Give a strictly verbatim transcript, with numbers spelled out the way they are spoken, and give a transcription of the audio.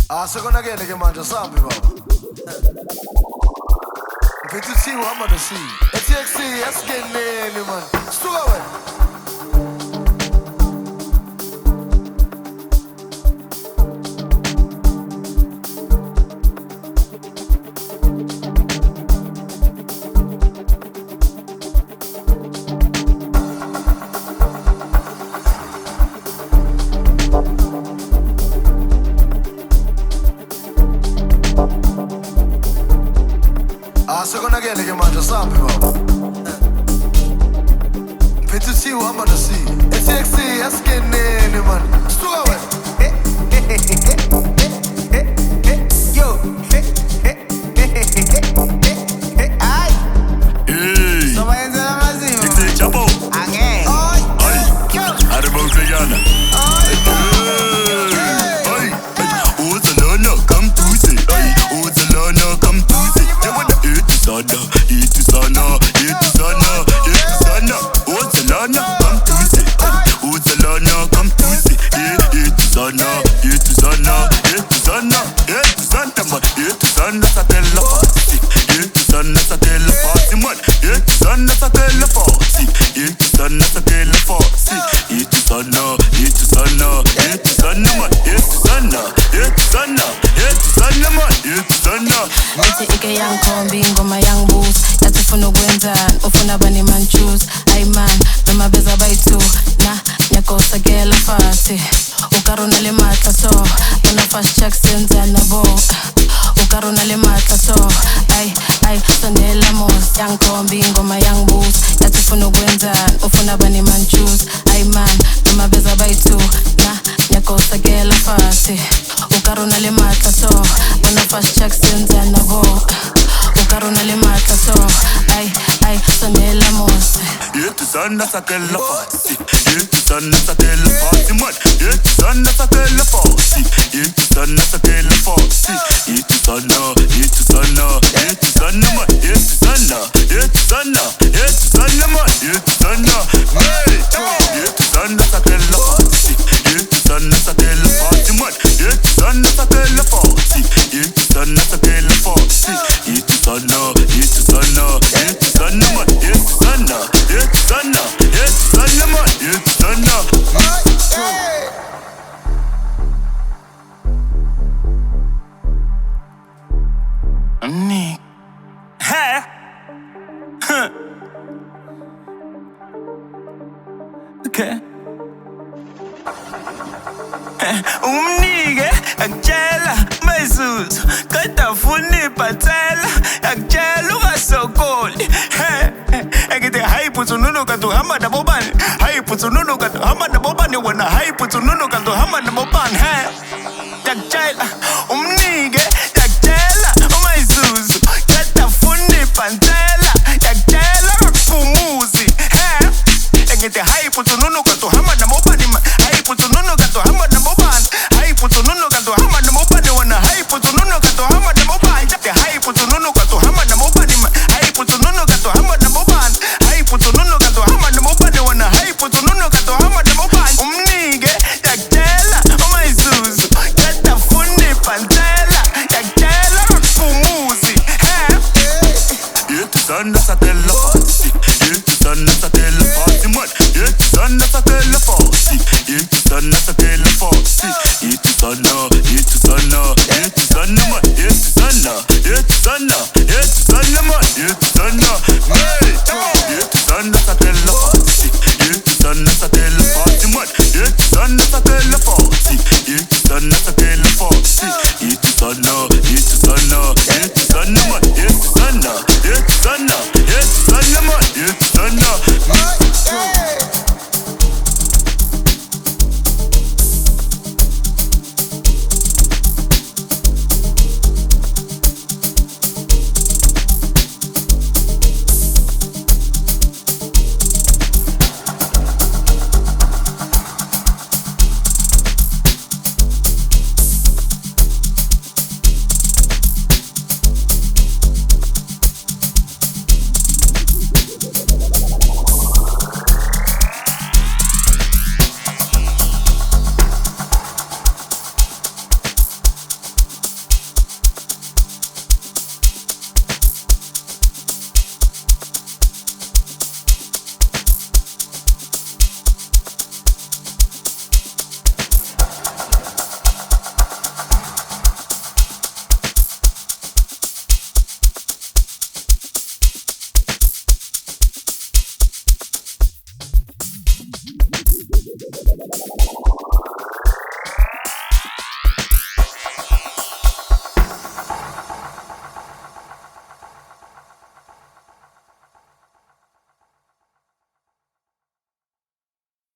Ah, sekonakele ke manje sambi baba. Mfethu si uhamba nosi. Ethi X yasikeneni man. Suka wena. Ah, sekonakele ke manje sambi baba. Mfethu si uhamba nosi. Ethi X yasikeneni man. Suka wena. Yo. Ay. Hey. So mayenzela amazimo. Ngithi Chapo. Angeke. Ay. Aribawuzekana. Ay. Ay. Uzalana come to say. Ay. Uzalana come to say. Yabona ethi sana, ethi sana, ethi sana, ethi sana. Uzalana come to say. Uzalana come to say. Ethi sana, ethi sana, ethi sana, ethi sana man. Ethi sana sakela fasi. Ethi sana sakela fasi man. Ethi sana sakela fasi. Ethi sana sakela fasi. Ethi sana, ethi sana, ethi sana man. Ethi sana, ethi sana, ethi sana man. Ethi sana. Ethi ike yangikhomba ingoma yangibuza yathi ufuna ukwenzani ufuna bani man choose ay man noma beza bayi-two na nyakosekela fasi ukarona le matla so una fast check senzani nabo ukarona le matla so ay ay sondela mos yangikhomba ingoma yangibuza yathi ufuna ukwenzani ufuna bani man choose ay man noma beza bayi-two na nyakosekela fasi ukarona le matla so una fast check senzani nabo ukarona le matla so ay ay sondela mos Ethi sana sakela fasi. Ethi sana sakela fasi man. Ethi sana sakela fasi. Ethi sana sakela fasi. Ethi sana, ethi sana, ethi sana man. Ethi sana, ethi sana, ethi sana man. Ethi sana, hey. Ethi sana sakela fasi. Ethi sana sakela fasi man. Ethi sana sakela fasi. Ethi sana sakela fasi. Ethi sana, ethi sana, ethi sana man. Ethi sana, ethi sana, ethi sana man. Ethi sana. Nick. Huh? Huh. Okay. Umnike akutshela mayisuzu kodwa funa ibhathela akutshela ungasokoli